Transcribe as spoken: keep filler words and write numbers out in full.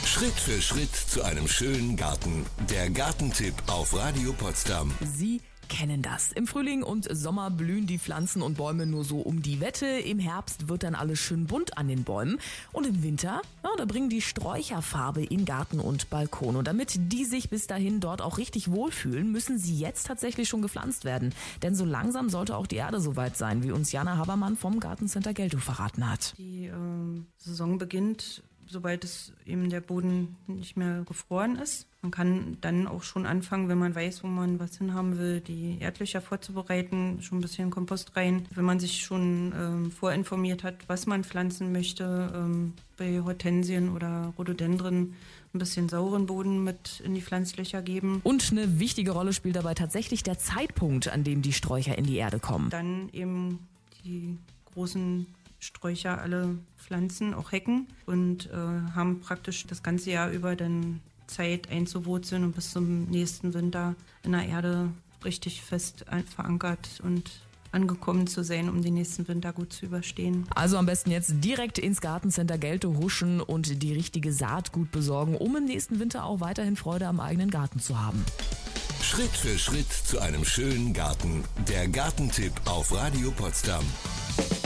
Schritt für Schritt zu einem schönen Garten. Der Gartentipp auf Radio Potsdam. Sie kennen das. Im Frühling und Sommer blühen die Pflanzen und Bäume nur so um die Wette. Im Herbst wird dann alles schön bunt an den Bäumen. Und im Winter, ja, da bringen die Sträucher Farbe in Garten und Balkon. Und damit die sich bis dahin dort auch richtig wohlfühlen, müssen sie jetzt tatsächlich schon gepflanzt werden. Denn so langsam sollte auch die Erde soweit sein, wie uns Jana Habermann vom Gartencenter Geltow verraten hat. Die äh, Saison beginnt, sobald es eben der Boden nicht mehr gefroren ist. Man kann dann auch schon anfangen, wenn man weiß, wo man was hinhaben will, die Erdlöcher vorzubereiten, schon ein bisschen Kompost rein. Wenn man sich schon ähm, vorinformiert hat, was man pflanzen möchte, ähm, bei Hortensien oder Rhododendren ein bisschen sauren Boden mit in die Pflanzlöcher geben. Und eine wichtige Rolle spielt dabei tatsächlich der Zeitpunkt, an dem die Sträucher in die Erde kommen. Dann eben die großen Sträucher alle pflanzen, auch Hecken und äh, haben praktisch das ganze Jahr über dann Zeit einzuwurzeln und bis zum nächsten Winter in der Erde richtig fest verankert und angekommen zu sein, um den nächsten Winter gut zu überstehen. Also am besten jetzt direkt ins Gartencenter Geltow huschen und die richtige Saatgut besorgen, um im nächsten Winter auch weiterhin Freude am eigenen Garten zu haben. Schritt für Schritt zu einem schönen Garten. Der Gartentipp auf Radio Potsdam.